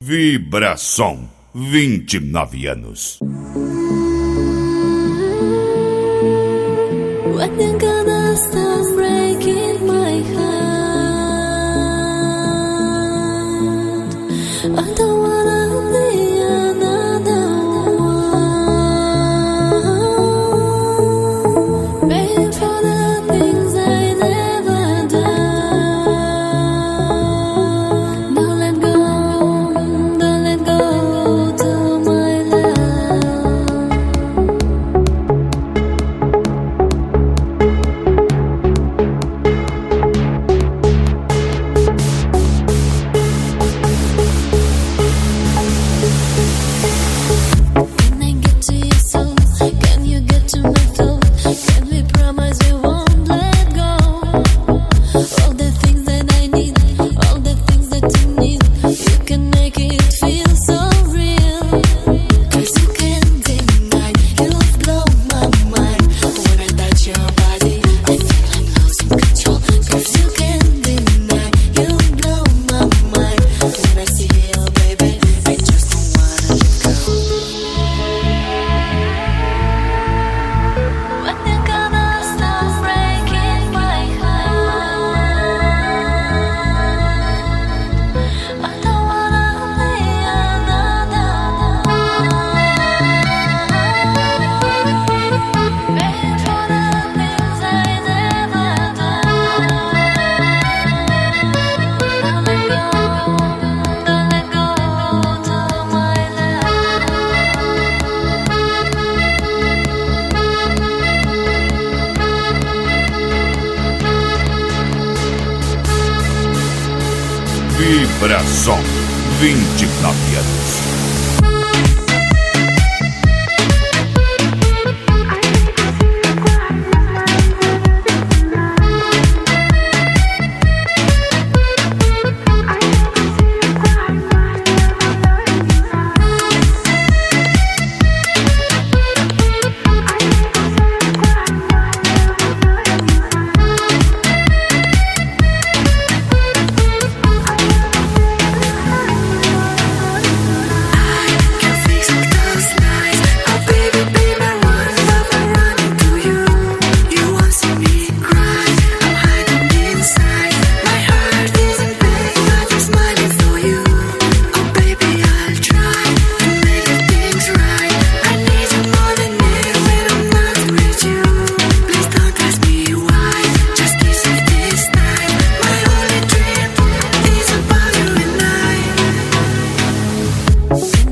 Vibração, 29 anos. When you're gonna stop breaking my heart, I don't wanna be another one, paying for the things I never done. Don't let go to my love. Can I get to your soul? Can you get to my throat? Can we promise we won't let go? All the things that I need, all the things that you need, you can make it feel so real. 'Cause you can't deny, you've blown my mind. When I touch your body, I feel I'm losing control. 'Cause you can't deny, you've blown my mind. When I see you, baby, I just don't wanna let go. When you're gonna stop breaking my heart, I don't wanna be another one, paying for the things I never done. Don't let go to my love. Vibração, 29 anos. Can fix all those lies. Oh baby, be my one love, I'm running to you. You won't see me cry, I'm hiding inside. My heart is in pain, but I'm smiling for you. Oh baby, I'll try to make things right. I need you more than air when I'm not with you. Please don't ask me why, just kiss me this time. My only dream is about you and I. Can